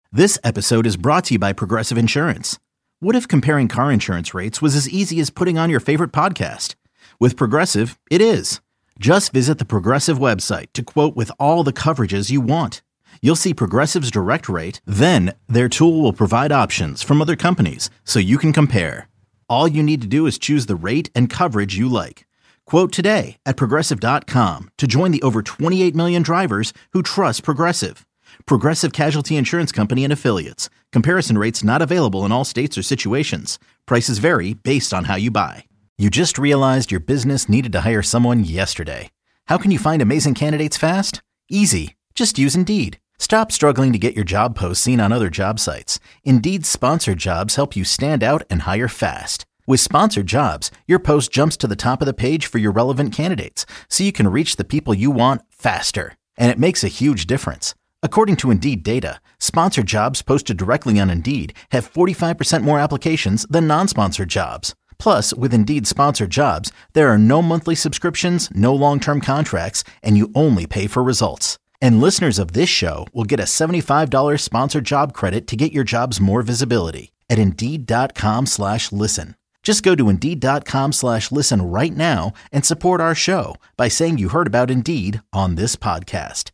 This episode is brought to you by Progressive Insurance. What if comparing car insurance rates was as easy as putting on your favorite podcast? With Progressive, it is. Just visit the Progressive website to quote with all the coverages you want. You'll see Progressive's direct rate, then their tool will provide options from other companies so you can compare. All you need to do is choose the rate and coverage you like. Quote today at Progressive.com to join the over 28 million drivers who trust Progressive. Progressive Casualty Insurance Company and Affiliates. Comparison rates not available in all states or situations. Prices vary based on how you buy. You just realized your business needed to hire someone yesterday. How can you find amazing candidates fast? Easy. Just use Indeed. Stop struggling to get your job posts seen on other job sites. Indeed's sponsored jobs help you stand out and hire fast. With sponsored jobs, your post jumps to the top of the page for your relevant candidates, so you can reach the people you want faster. And it makes a huge difference. According to Indeed data, sponsored jobs posted directly on Indeed have 45% more applications than non-sponsored jobs. Plus, with Indeed sponsored jobs, there are no monthly subscriptions, no long-term contracts, and you only pay for results. And listeners of this show will get a $75 sponsored job credit to get your jobs more visibility at Indeed.com/listen. Just go to Indeed.com/listen right now and support our show by saying you heard about Indeed on this podcast.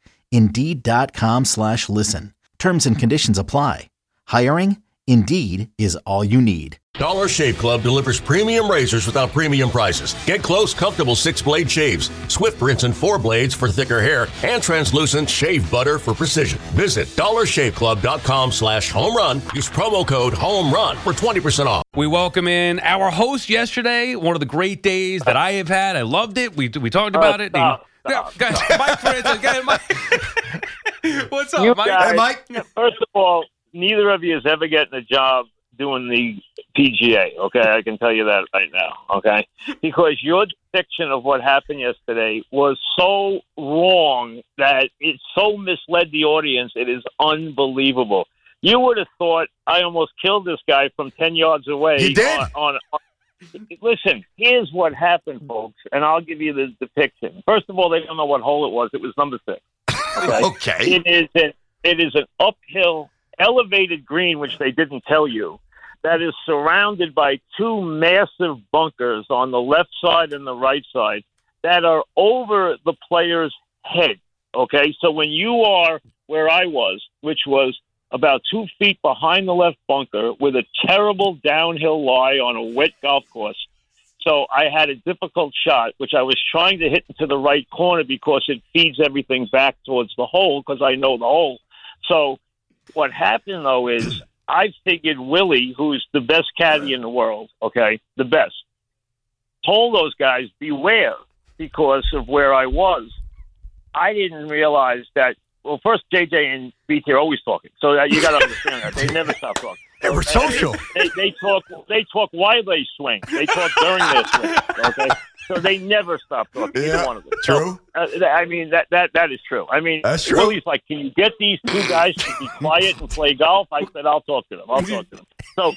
Indeed.com/listen. Terms and conditions apply. Hiring? Indeed is all you need. Dollar Shave Club delivers premium razors without premium prices. Get close, comfortable 6-blade shaves, swift rinse and 4 blades for thicker hair, and translucent shave butter for precision. Visit dollarshaveclub.com/home run. Use promo code HOMERUN for 20% off. We welcome in our host yesterday, one of the great days that I have had. I loved it. We talked about it. Mike Francis. Mike. What's up, Mike? Guys, hey, Mike. First of all, neither of you is ever getting a job doing the PGA, okay? I can tell you that right now, okay? Because your depiction of what happened yesterday was so wrong that it so misled the audience. It is unbelievable. You would have thought I almost killed this guy from 10 yards away. You did? Listen, here's what happened, folks, and I'll give you the depiction. First of all, they don't know what hole it was. It was number 6. Okay. It is an uphill, elevated green, which they didn't tell you, that is surrounded by 2 massive bunkers on the left side and the right side that are over the player's head, okay? So when you are where I was, which was about 2 feet behind the left bunker with a terrible downhill lie on a wet golf course. So I had a difficult shot, which I was trying to hit into the right corner because it feeds everything back towards the hole because I know the hole. So what happened, though, is I figured Willie, who's the best caddy in the world, okay, the best, told those guys, beware because of where I was. I didn't realize that. Well, first, JJ and BT are always talking, so you got to understand that. They never stop talking. They were social. They talk while they swing. They talk during their swing, okay? So they never stop talking, either one of them. True. So, I mean, that is true. I mean, that's true. Willie's like, can you get these 2 guys to be quiet and play golf? I said, I'll talk to them. So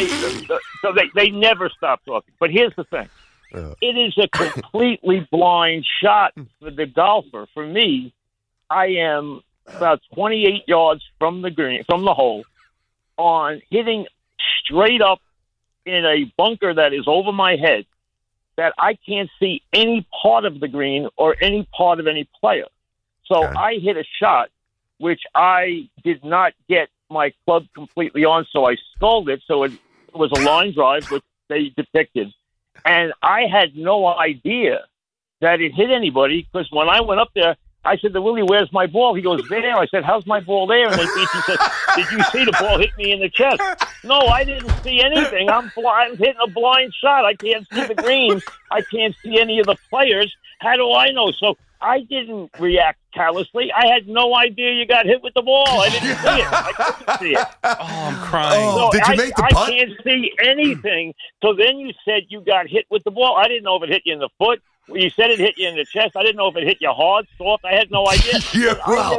they never stop talking. But here's the thing. It is a completely blind shot for the golfer. For me, I am about 28 yards from the hole, on hitting straight up in a bunker that is over my head, that I can't see any part of the green or any part of any player. So I hit a shot which I did not get my club completely on, so I sculled it. So it was a line drive, which they depicted, and I had no idea that it hit anybody because when I went up there, I said to Willie, where's my ball? He goes, there. I said, how's my ball there? And then BT said, did you see the ball hit me in the chest? No, I didn't see anything. I'm hitting a blind shot. I can't see the green. I can't see any of the players. How do I know? So I didn't react callously. I had no idea you got hit with the ball. I didn't see it. I couldn't see it. Oh, I'm crying. Oh, did you make the putt? I can't see anything. So then you said you got hit with the ball. I didn't know if it hit you in the foot. You said it hit you in the chest. I didn't know if it hit you hard, soft. I had no idea. Yeah, I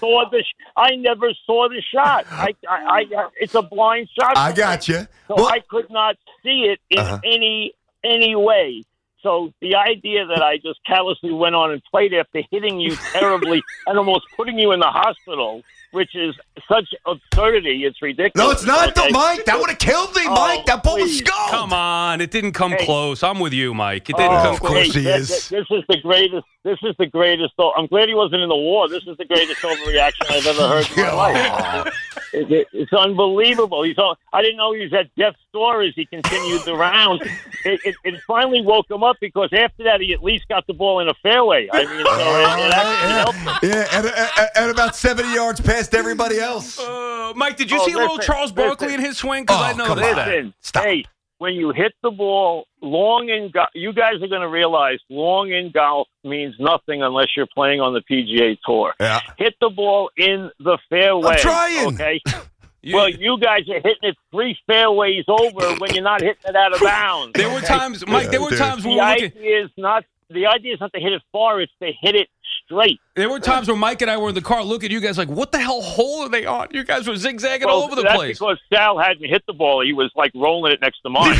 never saw the shot. It's a blind shot. I got you. So I could not see it in any way. So the idea that I just callously went on and played after hitting you terribly and almost putting you in the hospital which is such absurdity. It's ridiculous. No, it's not, okay? Mike. That would have killed me, Mike. That ball was please. skulled. Come on, it didn't come close. I'm with you, Mike. It didn't come of close. course he is. This is the greatest. This is the greatest. I'm glad he wasn't in the war. This is the greatest overreaction I've ever heard in my life. It's unbelievable. I didn't know he was at death's door as he continued the round. It finally woke him up because after that he at least got the ball in a fairway. I mean, so it actually helped him. Yeah, and about 70 yards past everybody else. Mike, did you see little Charles Barkley in his swing? Because I know that. Listen, Stop. hey, when you hit the ball long in golf, you guys are going to realize long in golf means nothing unless you're playing on the PGA Tour. Yeah. Hit the ball in the fairway. I'm trying. Okay. Well, you guys are hitting it 3 fairways over when you're not hitting it out of bounds. There were times, Mike. There were times when The we were looking. idea is not to hit it far; it's to hit it straight. There were times where Mike and I were in the car looking at you guys like, what the hell hole are they on? You guys were zigzagging all over the that's place. because Sal hadn't hit the ball. He was like rolling it next to mine.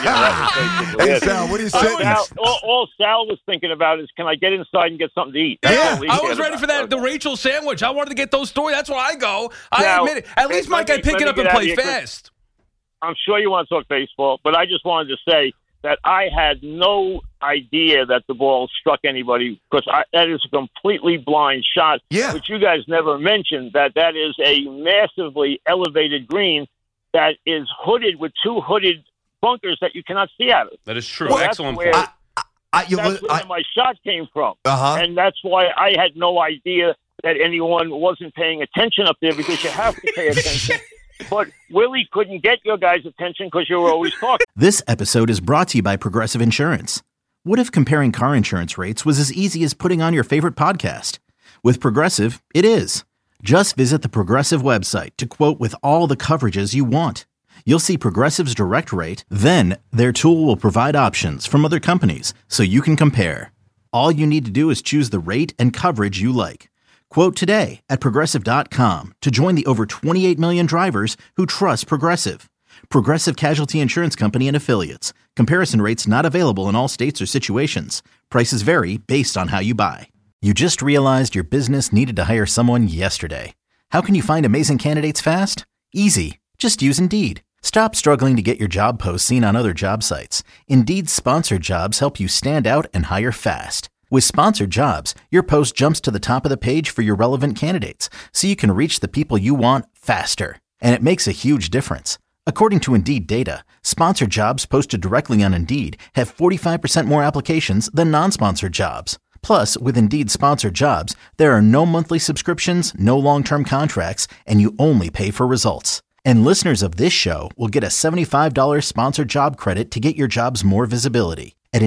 Hey, Sal, what do you say? All Sal was thinking about is, can I get inside and get something to eat? Yeah, all he I was cared ready about. for that, the Rachel sandwich. I wanted to get those stories. That's where I go. I Now, admit it. At least, Mike, I pick it up and play fast. I'm sure you want to talk baseball, but I just wanted to say that I had no idea that the ball struck anybody because that is a completely blind shot. Yeah. But you guys never mentioned that is a massively elevated green that is hooded with 2 hooded bunkers that you cannot see out of. That is true. So Excellent that's point. That's where my shot came from. Uh-huh. And that's why I had no idea that anyone wasn't paying attention up there because you have to pay attention. But Willie couldn't get your guys' attention because you were always talking. This episode is brought to you by Progressive Insurance. What if comparing car insurance rates was as easy as putting on your favorite podcast? With Progressive, it is. Just visit the Progressive website to quote with all the coverages you want. You'll see Progressive's direct rate, then their tool will provide options from other companies so you can compare. All you need to do is choose the rate and coverage you like. Quote today at Progressive.com to join the over 28 million drivers who trust Progressive. Progressive Casualty Insurance Company and Affiliates. Comparison rates not available in all states or situations. Prices vary based on how you buy. You just realized your business needed to hire someone yesterday. How can you find amazing candidates fast? Easy. Just use Indeed. Stop struggling to get your job posts seen on other job sites. Indeed's sponsored jobs help you stand out and hire fast. With sponsored jobs, your post jumps to the top of the page for your relevant candidates, so you can reach the people you want faster. And it makes a huge difference. According to Indeed data, sponsored jobs posted directly on Indeed have 45% more applications than non-sponsored jobs. Plus, with Indeed sponsored jobs, there are no monthly subscriptions, no long-term contracts, and you only pay for results. And listeners of this show will get a $75 sponsored job credit to get your jobs more visibility at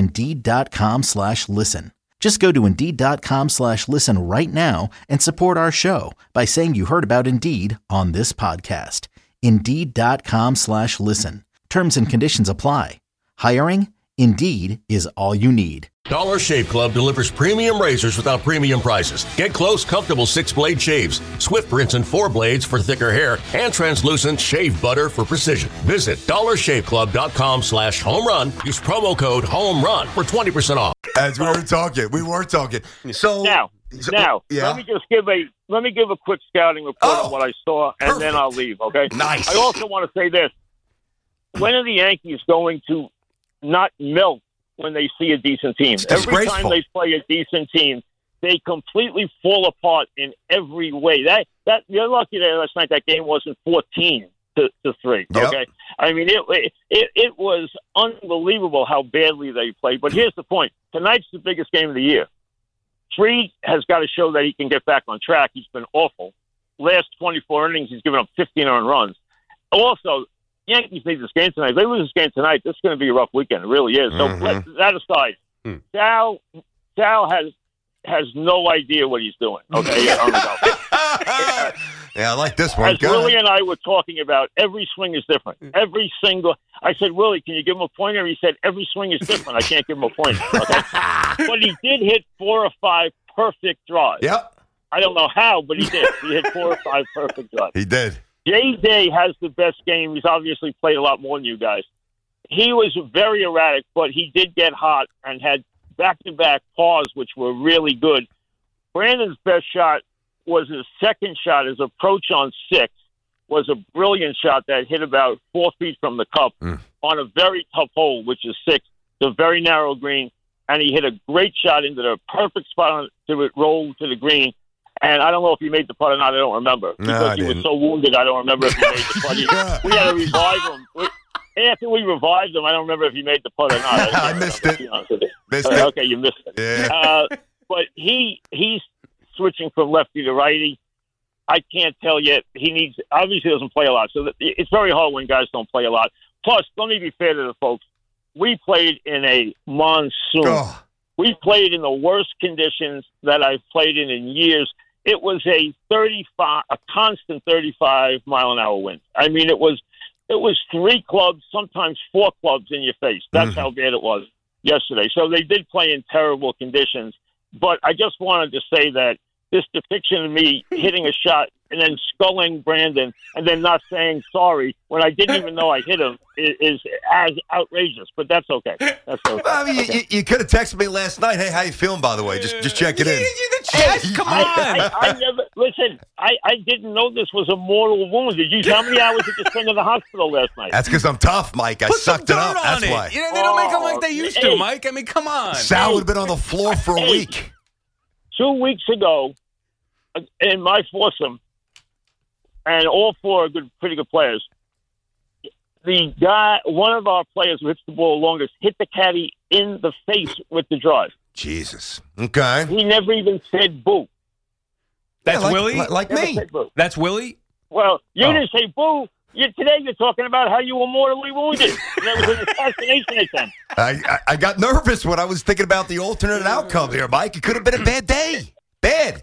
Indeed.com/listen. Just go to Indeed.com/listen right now and support our show by saying you heard about Indeed on this podcast. Indeed.com/listen. Terms and conditions apply. Hiring? Indeed is all you need. Dollar Shave Club delivers premium razors without premium prices. Get close, comfortable 6-blade shaves, Swift rinse and 4 blades for thicker hair, and translucent shave butter for precision. Visit dollarshaveclub.com/homerun. Use promo code HOMERUN for 20% off. As we were talking. So Now, yeah. let me give a quick scouting report on what I saw, and perfect. then I'll leave. Okay. Nice. I also want to say this: when are the Yankees going to not melt when they see a decent team? It's Every time disgraceful. they play a decent team, they completely fall apart in every way. That you're lucky that last night that game wasn't 14-3. Yep. Okay, I mean it was unbelievable how badly they played. But here's the point: tonight's the biggest game of the year. Fried has got to show that he can get back on track. He's been awful. Last 24 innings, he's given up 15 earned runs. Also, Yankees need this game tonight. If they lose this game tonight, this is going to be a rough weekend. It really is. So let that aside, Sal has no idea what he's doing. Okay, yeah, I like this one. As Willie and I were talking about, every swing is different. Every single. I said, Willie, can you give him a pointer? He said, every swing is different. I can't give him a pointer. Okay? But he did hit 4 or 5 perfect drives. Yep, I don't know how, but he did. He hit 4 or 5 perfect drives. he did. J-Day has the best game. He's obviously played a lot more than you guys. He was very erratic, but he did get hot and had back-to-back pars, which were really good. Brandon's best shot was his second shot. His approach on 6 was a brilliant shot that hit about 4 feet from the cup on a very tough hole, which is 6, the very narrow green. And he hit a great shot into the perfect spot to it roll to the green. And I don't know if he made the putt or not. I don't remember. Because he was so wounded, I don't remember if he made the putt. We had to revive him. After we revived him, I don't remember if he made the putt or not. I missed it. Okay, you missed it. Yeah. But he's switching from lefty to righty. I can't tell you. He obviously doesn't play a lot. So it's very hard when guys don't play a lot. Plus, let me be fair to the folks. We played in a monsoon. Oh. We played in the worst conditions that I've played in years. It was a constant 35 mile an hour wind. I mean, it was 3 clubs, sometimes 4 clubs in your face. That's how bad it was yesterday. So they did play in terrible conditions. But I just wanted to say that this depiction of me hitting a shot and then sculling Brandon and then not saying sorry when I didn't even know I hit him is as outrageous. But that's okay. That's okay. I mean, you could have texted me last night. Hey, how you feeling, by the way? Just checking in. Come on. I never listen. I didn't know this was a mortal wound. How many hours did you spend in the hospital last night? That's because I'm tough, Mike. I sucked it up. That's why. You know, they don't make them like they used to, Mike. I mean, come on. Sal would have been on the floor for a week. 2 weeks ago, in my foursome, and all 4 are pretty good players. The guy, one of our players who hits the ball longest, hit the caddy in the face with the drive. Jesus. Okay. He never even said boo. That's Willie? Like me. That's Willie? Well, you didn't say boo. Today you're talking about how you were mortally wounded. That was an assassination attempt. I got nervous when I was thinking about the alternate outcome here, Mike. It could have been a bad day. Bad.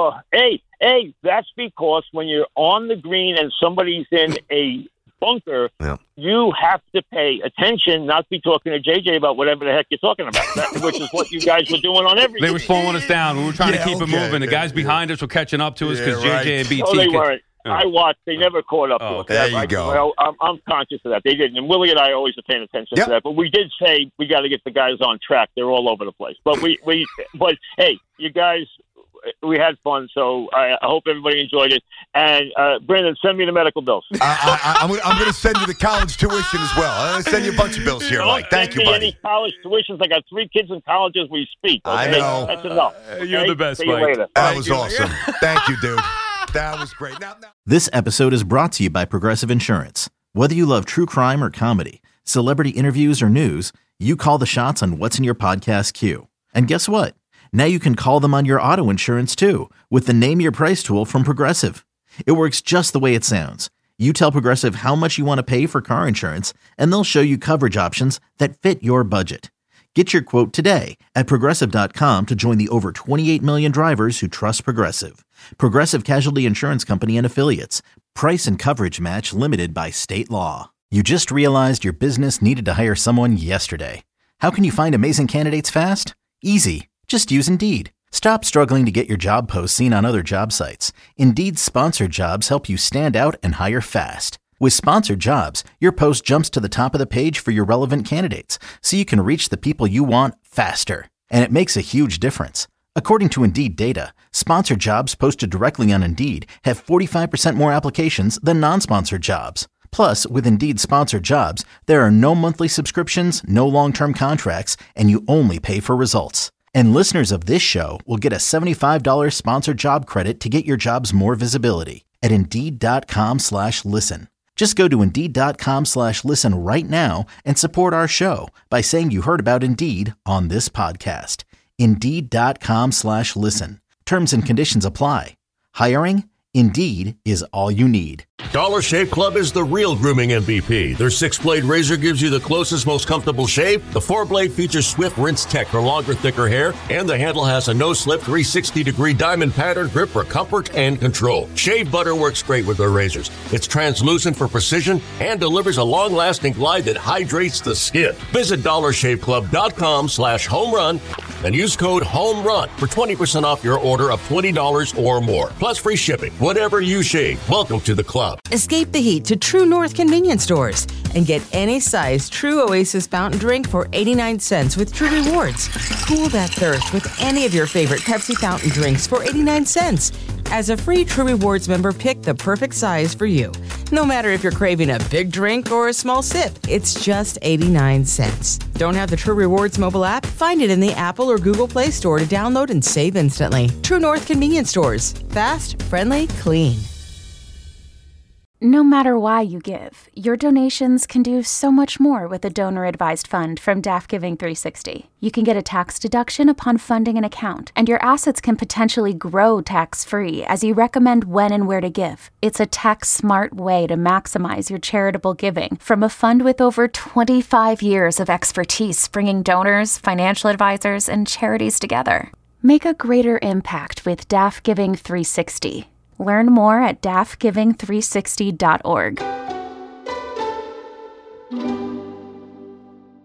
Hey, that's because when you're on the green and somebody's in a bunker, you have to pay attention, not be talking to JJ about whatever the heck you're talking about, which is what you guys were doing on every. They were slowing us down. We were trying to keep it moving. The guys behind us were catching up to us because JJ and BT. Oh, they weren't. I watched. They never caught up to us. There you go. Well, I'm conscious of that. They didn't. And Willie and I always are paying attention to that. But we did say we got to get the guys on track. They're all over the place. But but hey, you guys, we had fun. So I hope everybody enjoyed it. And Brandon, send me the medical bills. I'm going to send you the college tuition as well. I'm going to send you a bunch of bills here, Mike. Thank you, buddy. Any college tuitions? I got 3 kids in college as we speak. Okay? I know. That's enough. You're the best, See you Mike. later. That was awesome. Thank you, dude. That was great. Now. This episode is brought to you by Progressive Insurance. Whether you love true crime or comedy, celebrity interviews or news, you call the shots on what's in your podcast queue. And guess what? Now you can call them on your auto insurance too with the Name Your Price tool from Progressive. It works just the way it sounds. You tell Progressive how much you want to pay for car insurance, and they'll show you coverage options that fit your budget. Get your quote today at Progressive.com to join the over 28 million drivers who trust Progressive. Progressive Casualty Insurance Company and Affiliates. Price and coverage match limited by state law. You just realized your business needed to hire someone yesterday. How can you find amazing candidates fast? Easy. Just use Indeed. Stop struggling to get your job posts seen on other job sites. Indeed's sponsored jobs help you stand out and hire fast. With sponsored jobs, your post jumps to the top of the page for your relevant candidates, so you can reach the people you want faster. And it makes a huge difference. According to Indeed data, sponsored jobs posted directly on Indeed have 45% more applications than non-sponsored jobs. Plus, with Indeed sponsored jobs, there are no monthly subscriptions, no long-term contracts, and you only pay for results. And listeners of this show will get a $75 sponsored job credit to get your jobs more visibility at Indeed.com/listen. Just go to Indeed.com/listen right now and support our show by saying you heard about Indeed on this podcast. Indeed.com/listen. Terms and conditions apply. Hiring? Indeed is all you need. Dollar Shave Club is the real grooming MVP. Their 6-blade razor gives you the closest, most comfortable shave. The 4-blade features swift rinse tech for longer, thicker hair. And the handle has a no-slip 360-degree diamond pattern grip for comfort and control. Shave butter works great with their razors. It's translucent for precision and delivers a long-lasting glide that hydrates the skin. Visit DollarShaveClub.com/homerun and use code HOMERUN for 20% off your order of $20 or more. Plus free shipping. Whatever you shave, welcome to the club. Escape the heat to True North convenience stores and get any size True Oasis fountain drink for 89 cents with True Rewards. Cool that thirst with any of your favorite Pepsi fountain drinks for 89 cents. As a free True Rewards member, pick the perfect size for you. No matter if you're craving a big drink or a small sip, it's just 89 cents. Don't have the True Rewards mobile app? Find it in the Apple or Google Play Store to download and save instantly. True North Convenience Stores. Fast, friendly, clean. No matter why you give, your donations can do so much more with a donor-advised fund from DAF Giving 360. You can get a tax deduction upon funding an account, and your assets can potentially grow tax-free as you recommend when and where to give. It's a tax-smart way to maximize your charitable giving from a fund with over 25 years of expertise bringing donors, financial advisors, and charities together. Make a greater impact with DAF Giving 360. Learn more at dafgiving360.org.